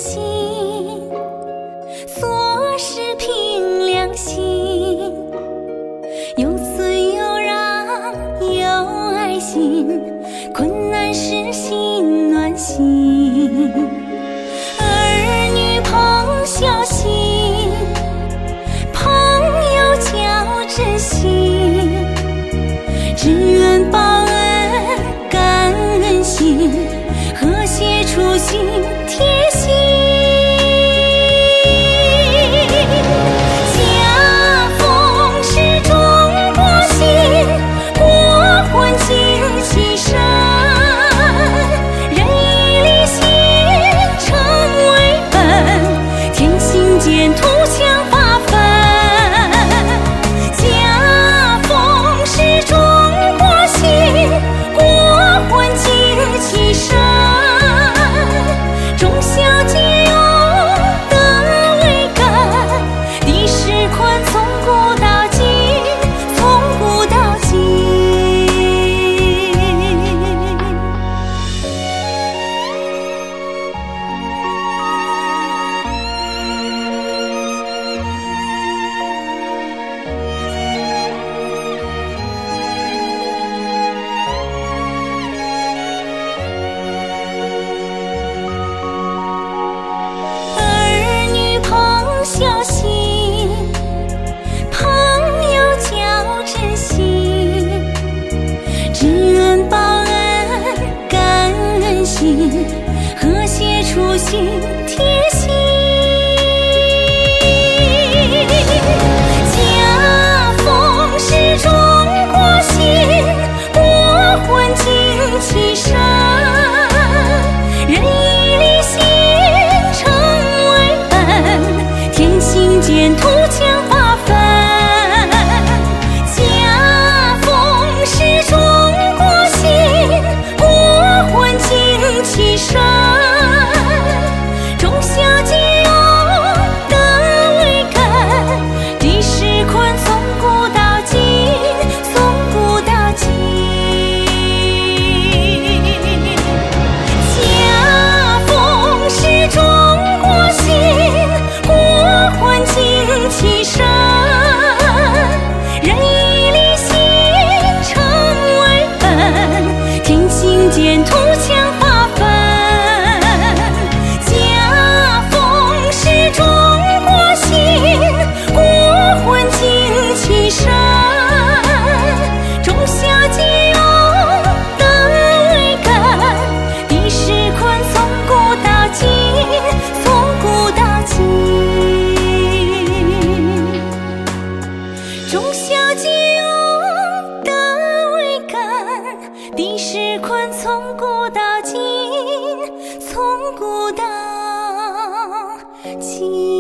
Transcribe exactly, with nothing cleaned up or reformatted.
心，做事凭良心，有尊有让有爱心，困难时心暖心，儿女朋孝心，朋友交真心，知恩报恩感恩心，和谐处心贴心，家风是中国心，国魂精气神，仁义礼信成为本，天行健图强发奋。家风是中国心，国魂精气神，忠孝节勇德为根，地势宽从古到今，从古到今。儿女朋孝心，朋友交真心，知恩报恩感恩心，和谐处心贴心，家风是中国心，国魂精气神，仁义礼信成为本，天行健图强发奋。家风是中国心，国魂精气神，忠孝节勇德为根，地势宽从古到今，从古到今。家风是中国心，国魂精气神，仁义礼信成为本，天行健图强发奋。家风是中国心，国魂精气神，忠孝节勇德为根，地势宽从古到今，从古到今。忠孝节勇德为根，地势宽从古到今，从古到今。